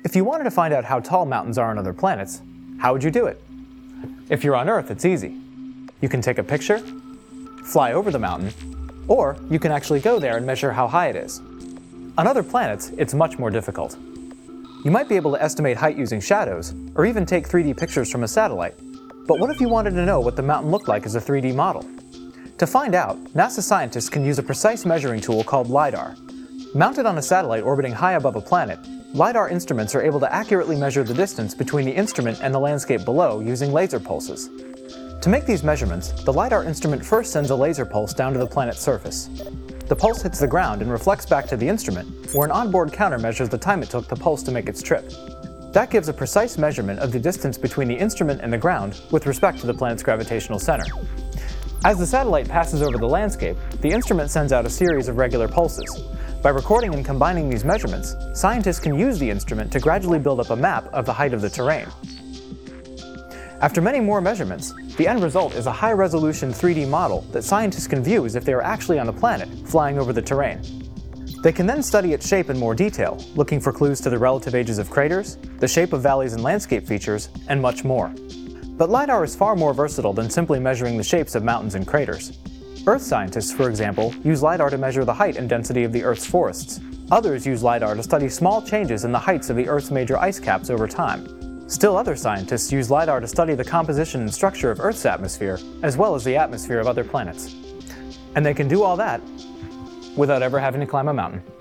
If you wanted to find out how tall mountains are on other planets, how would you do it? If you're on Earth, it's easy. You can take a picture, fly over the mountain, or you can actually go there and measure how high it is. On other planets, it's much more difficult. You might be able to estimate height using shadows, or even take 3D pictures from a satellite. But what if you wanted to know what the mountain looked like as a 3D model? To find out, NASA scientists can use a precise measuring tool called LiDAR. Mounted on a satellite orbiting high above a planet, LiDAR instruments are able to accurately measure the distance between the instrument and the landscape below using laser pulses. To make these measurements, the LiDAR instrument first sends a laser pulse down to the planet's surface. The pulse hits the ground and reflects back to the instrument, where an onboard counter measures the time it took the pulse to make its trip. That gives a precise measurement of the distance between the instrument and the ground with respect to the planet's gravitational center. As the satellite passes over the landscape, the instrument sends out a series of regular pulses. By recording and combining these measurements, scientists can use the instrument to gradually build up a map of the height of the terrain. After many more measurements, the end result is a high-resolution 3D model that scientists can view as if they were actually on a planet flying over the terrain. They can then study its shape in more detail, looking for clues to the relative ages of craters, the shape of valleys and landscape features, and much more. But LiDAR is far more versatile than simply measuring the shapes of mountains and craters. Earth scientists, for example, use LiDAR to measure the height and density of the Earth's forests. Others use LiDAR to study small changes in the heights of the Earth's major ice caps over time. Still other scientists use LiDAR to study the composition and structure of Earth's atmosphere, as well as the atmosphere of other planets. And they can do all that without ever having to climb a mountain.